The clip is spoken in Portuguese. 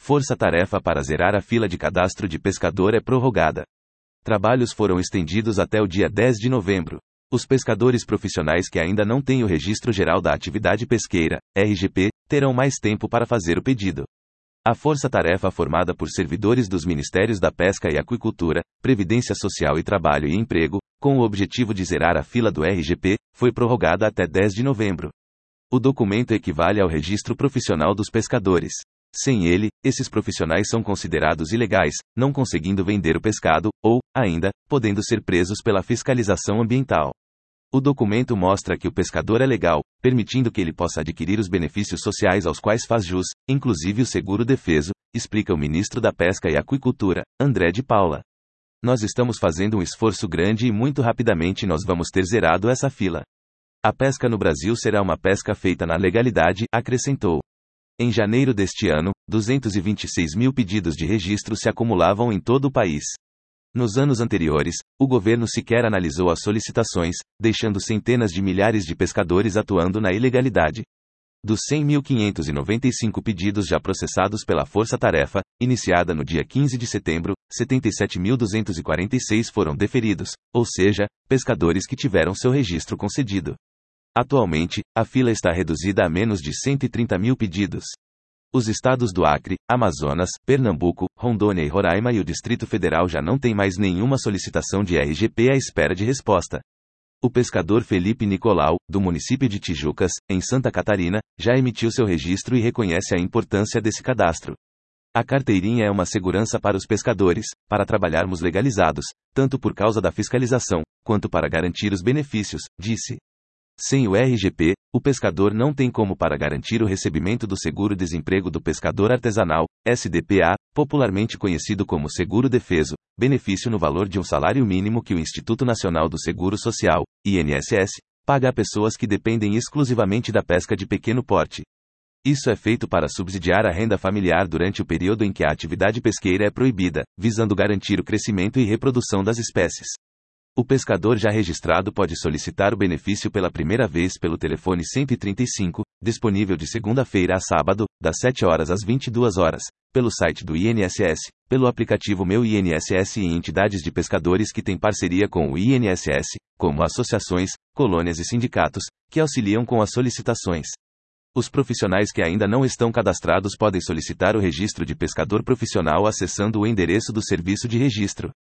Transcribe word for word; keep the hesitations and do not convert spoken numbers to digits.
Força-tarefa para zerar a fila de cadastro de pescador é prorrogada. Trabalhos foram estendidos até o dia dez de novembro. Os pescadores profissionais que ainda não têm o Registro Geral da Atividade Pesqueira, R G P, terão mais tempo para fazer o pedido. A força-tarefa formada por servidores dos Ministérios da Pesca e Aquicultura, Previdência Social e Trabalho e Emprego, com o objetivo de zerar a fila do R G P, foi prorrogada até dez de novembro. O documento equivale ao Registro Profissional dos Pescadores. Sem ele, esses profissionais são considerados ilegais, não conseguindo vender o pescado, ou, ainda, podendo ser presos pela fiscalização ambiental. O documento mostra que o pescador é legal, permitindo que ele possa adquirir os benefícios sociais aos quais faz jus, inclusive o seguro-defeso, explica o ministro da Pesca e Aquicultura, André de Paula. Nós estamos fazendo um esforço grande e muito rapidamente nós vamos ter zerado essa fila. A pesca no Brasil será uma pesca feita na legalidade, acrescentou. Em janeiro deste ano, duzentos e vinte e seis mil pedidos de registro se acumulavam em todo o país. Nos anos anteriores, o governo sequer analisou as solicitações, deixando centenas de milhares de pescadores atuando na ilegalidade. Dos cem mil quinhentos e noventa e cinco pedidos já processados pela Força Tarefa, iniciada no dia quinze de setembro, setenta e sete mil duzentos e quarenta e seis foram deferidos, ou seja, pescadores que tiveram seu registro concedido. Atualmente, a fila está reduzida a menos de cento e trinta mil pedidos. Os estados do Acre, Amazonas, Pernambuco, Rondônia e Roraima e o Distrito Federal já não têm mais nenhuma solicitação de R G P à espera de resposta. O pescador Felipe Nicolau, do município de Tijucas, em Santa Catarina, já emitiu seu registro e reconhece a importância desse cadastro. A carteirinha é uma segurança para os pescadores, para trabalharmos legalizados, tanto por causa da fiscalização, quanto para garantir os benefícios, disse. Sem o R G P, o pescador não tem como para garantir o recebimento do seguro-desemprego do pescador artesanal, S D P A, popularmente conhecido como seguro-defeso, benefício no valor de um salário mínimo que o Instituto Nacional do Seguro Social, I N S S, paga a pessoas que dependem exclusivamente da pesca de pequeno porte. Isso é feito para subsidiar a renda familiar durante o período em que a atividade pesqueira é proibida, visando garantir o crescimento e reprodução das espécies. O pescador já registrado pode solicitar o benefício pela primeira vez pelo telefone cento e trinta e cinco, disponível de segunda-feira a sábado, das sete horas às vinte e duas horas, pelo site do I N S S, pelo aplicativo Meu I N S S e em entidades de pescadores que têm parceria com o I N S S, como associações, colônias e sindicatos, que auxiliam com as solicitações. Os profissionais que ainda não estão cadastrados podem solicitar o registro de pescador profissional acessando o endereço do Serviço de Registro.